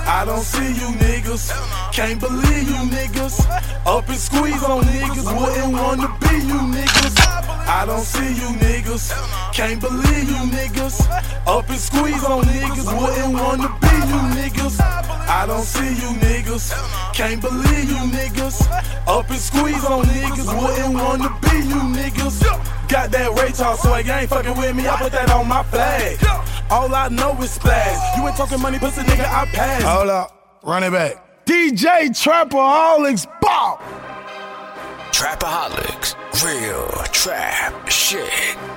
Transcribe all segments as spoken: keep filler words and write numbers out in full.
I don't see you niggas, can't believe you niggas. Up and squeeze on niggas, wouldn't wanna be you niggas. I don't see you niggas, can't believe you niggas. Up and squeeze on niggas, wouldn't wanna be you niggas. I don't see you niggas, can't believe you niggas. Up and squeeze on niggas, wouldn't wanna be you niggas. Got that Ray Charles, so you ain't fucking with me, I put that on my flag. All I know is splash. You ain't talking money, pussy nigga, I pass. Hold up, run it back. D J Trapaholics, bop! Trapaholics, real trap shit.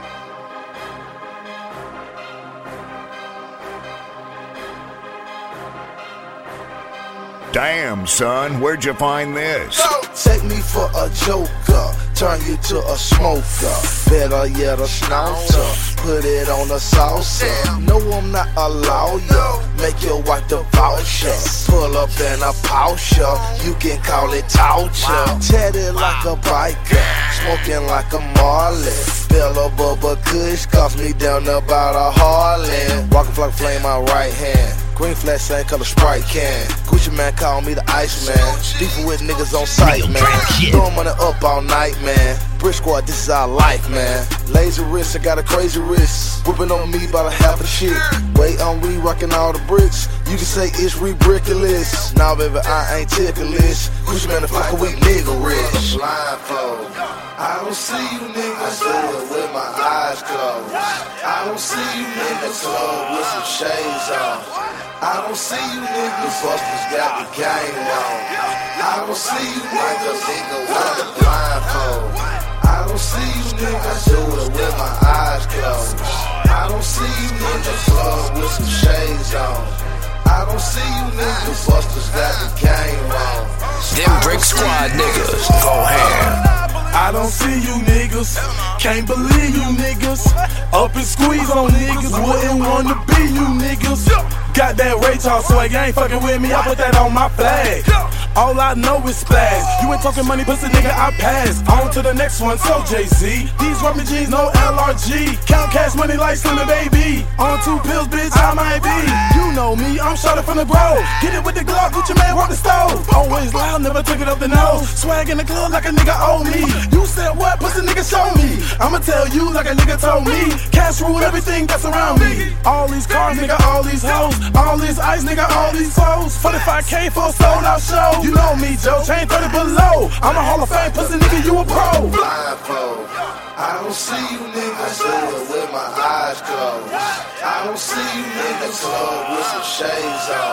Damn, son, where'd you find this? Take me for a joker, turn you to a smoker. Better yet a schnauzer, put it on a salsa. No, I'm not a lawyer, make your wife the voucher. Pull up in a Porsche, you can call it torture. Tatted like a biker, smoking like a Marley. Bella Bubba Kush cost me down about a Harley. Walking like a flame, my right hand. Green flash, same color Sprite can. Gucci man call me the Iceman. Beefing with niggas on sight, man. Throwing money up all night, man. Brick squad, this is our life, man. Lazy wrist, I got a crazy wrist. Whipping on me about a half a shit. Wait on me, rocking all the bricks. You can say it's ridiculous. Nah, baby, I ain't ticklish. Gucci man, the fucker, we nigga rich. Blindfold. I don't see you niggas do it with my eyes closed. I don't see you in the club with some shades on. I don't see you niggas busters got the game wrong. I don't see you niggas nigga with a blindfold. I don't see you niggas do it with my eyes closed. I don't see you in the club with some shades on. I don't see you niggas busters got the game wrong. Them Brick Squad niggas go ham. I don't see you niggas, can't believe you niggas. Up and squeeze on niggas, wouldn't wanna be you niggas. Got that Ray Charles, so you ain't fucking with me, I put that on my flag. All I know is splash. You ain't talking money, pussy nigga, I pass. On to the next one, so Jay-Z. These rubber jeans, no L R G. Count cash money like Slimmy Baby. On two pills, bitch, I might be. You know me, I'm shorty from the grove. Get it with the glove, Gucci man, walk the stove. Always loud, never took it up the nose. Swag in the club like a nigga owe me. You said what, pussy nigga, show me. I'ma tell you like a nigga told me. Cash rule everything that's around me. All these cars, nigga, all these hoes. All this ice, nigga, all these clothes. forty-five K for a sold out show. You know me, Joe, chain thirty below. I'm a Hall of Fame pussy nigga, you a pro. Blindfold. I don't see you niggas do it with my eyes closed. I don't see you niggas club with some shades on.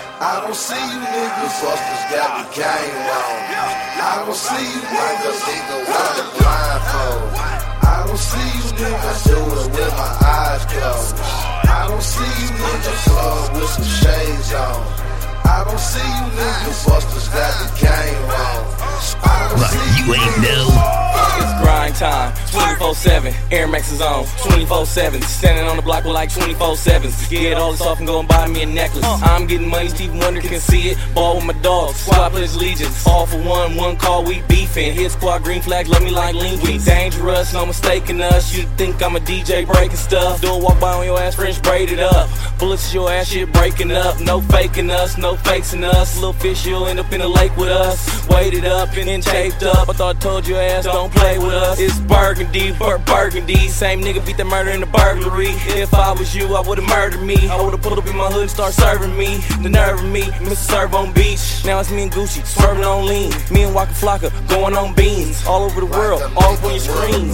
I don't see you niggas busters got the game wrong. I don't see you niggas nigga with a blindfold. I don't see you niggas do it with my eyes closed. I don't see you in the club with some shades on. I don't see you niggas busters got the game wrong. I don't Like see you ain't know. It's grind time, twenty-four seven, Air Max is on, twenty-four seven. Standing on the block with like twenty-four sevens. Get all this off and go and buy me a necklace. I'm getting money, Steve Wonder can see it. Ball with my dogs, squad pledge allegiance. All for one, one call, we beefing. Hit squad, green flag, love me like Lincoln. We dangerous, no mistaking us. You think I'm a D J breaking stuff. Do a walk by on your ass, French braided up. Bullets your ass, shit breaking up. No faking us, no fakesing us. Little fish, you'll end up in the lake with us. Waited up and then taped up. I thought I told your ass, don't play with us. It's burgundy, bur burgundy. Same nigga beat the murder in the burglary. If I was you, I would've murdered me. I would've pulled up in my hood and start serving me. The nerve of me, Mister Serve on Beach. Now it's me and Gucci, swerving on lean. Me and Waka Flocka, going on beans. All over the world, all up on your screens.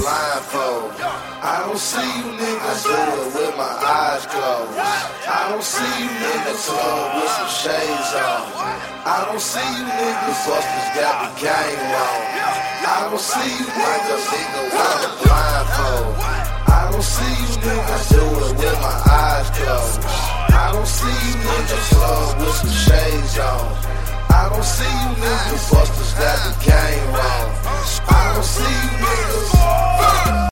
I don't see you niggas do it with my eyes closed. I don't see you niggas club with some shades on. I don't see you niggas busters got the game wrong. I don't see you niggas nigga with a blindfold. I don't see you niggas do it with my eyes closed. I don't see you niggas club with some shades on. I don't see you niggas busters got the game wrong. I don't see you niggas.